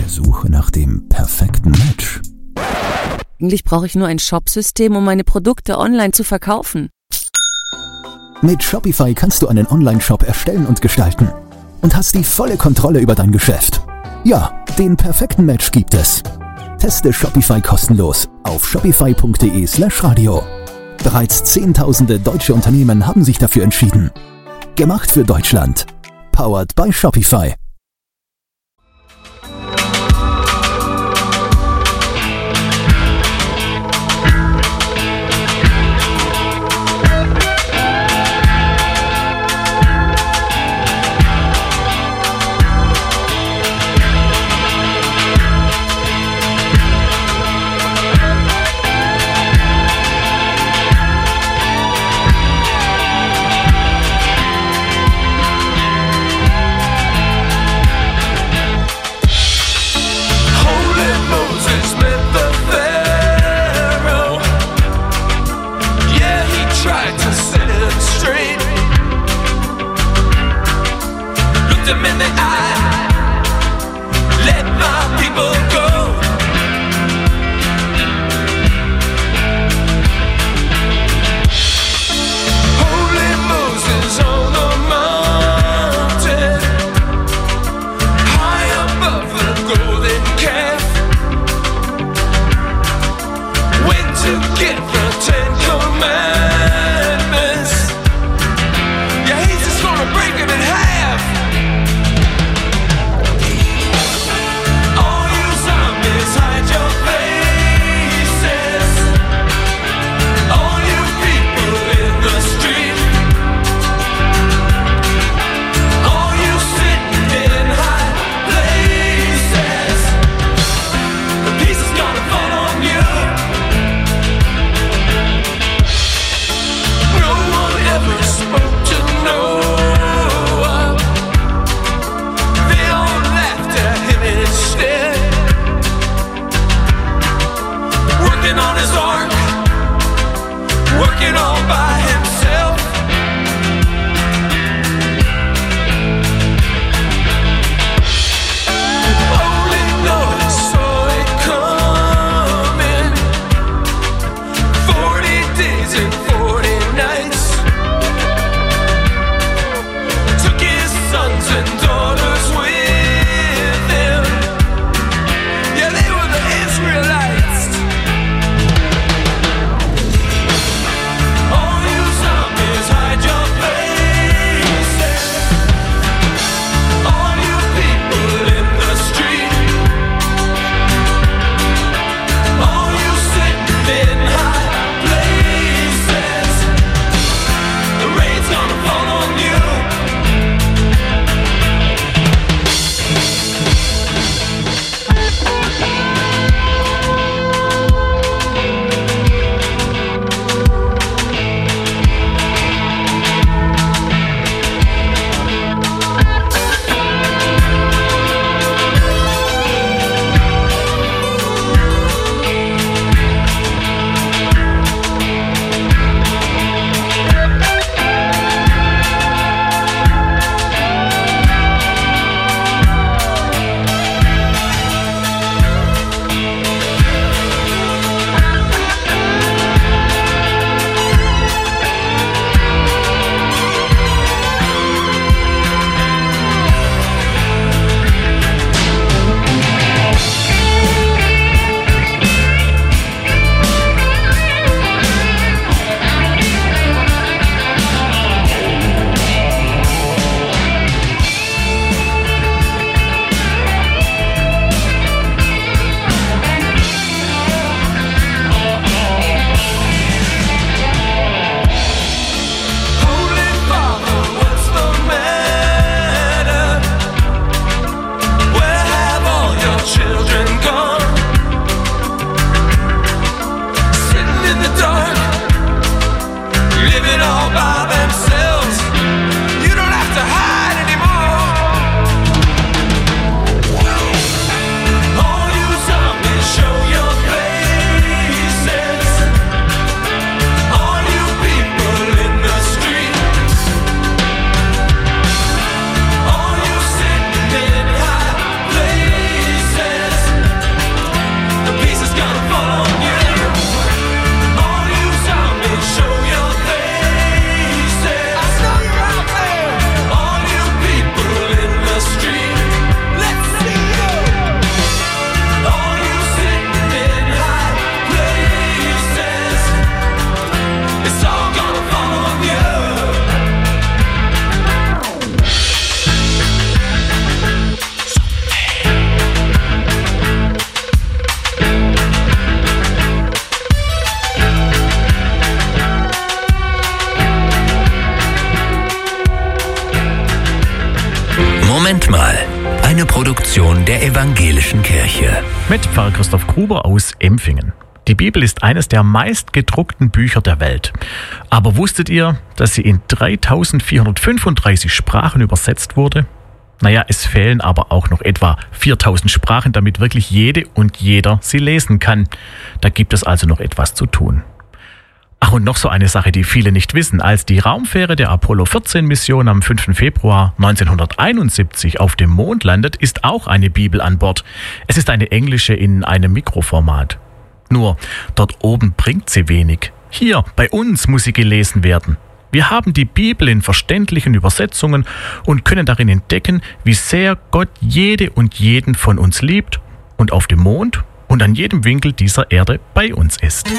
Suche nach dem perfekten Match? Eigentlich brauche ich nur ein Shopsystem, um meine Produkte online zu verkaufen. Mit Shopify kannst du einen Online-Shop erstellen und gestalten und hast die volle Kontrolle über dein Geschäft. Ja, den perfekten Match gibt es. Teste Shopify kostenlos auf shopify.de/radio. Bereits Zehntausende deutsche Unternehmen haben sich dafür entschieden. Gemacht für Deutschland. Powered by Shopify. Produktion der Evangelischen Kirche. Mit Pfarrer Christoph Gruber aus Empfingen. Die Bibel ist eines der meistgedruckten Bücher der Welt. Aber wusstet ihr, dass sie in 3435 Sprachen übersetzt wurde? Naja, es fehlen aber auch noch etwa 4000 Sprachen, damit wirklich jede und jeder sie lesen kann. Da gibt es also noch etwas zu tun. Ach, und noch so eine Sache, die viele nicht wissen. Als die Raumfähre der Apollo-14-Mission am 5. Februar 1971 auf dem Mond landet, ist auch eine Bibel an Bord. Es ist eine englische in einem Mikroformat. Nur, dort oben bringt sie wenig. Hier, bei uns muss sie gelesen werden. Wir haben die Bibel in verständlichen Übersetzungen und können darin entdecken, wie sehr Gott jede und jeden von uns liebt und auf dem Mond und an jedem Winkel dieser Erde bei uns ist.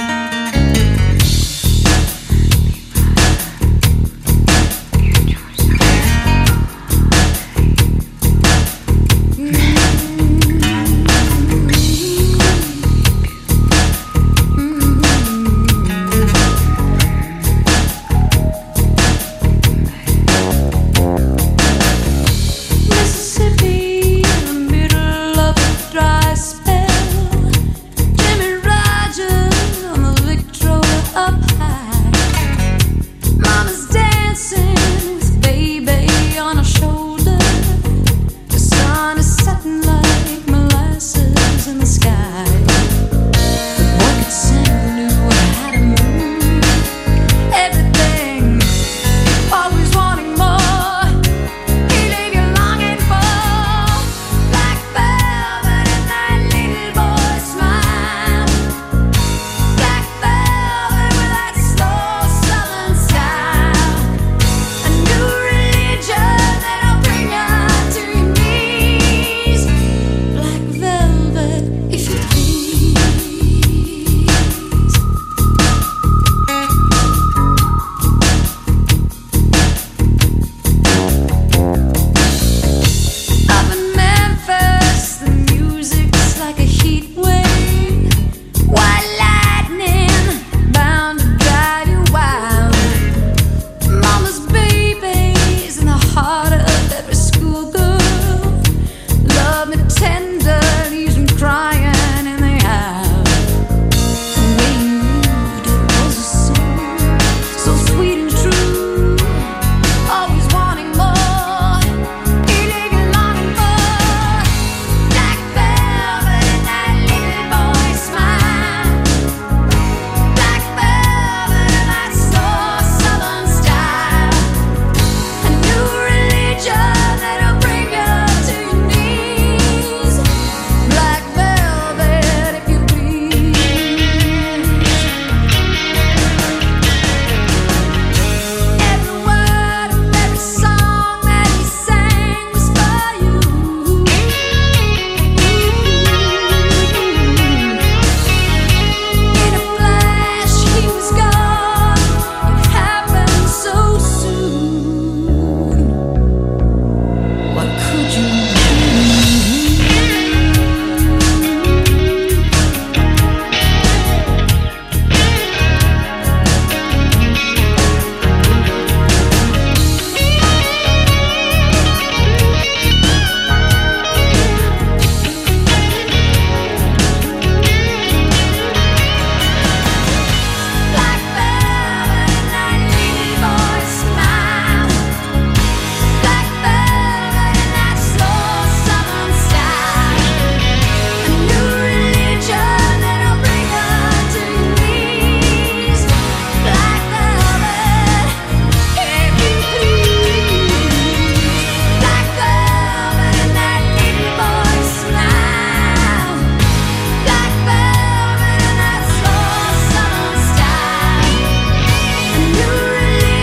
Tender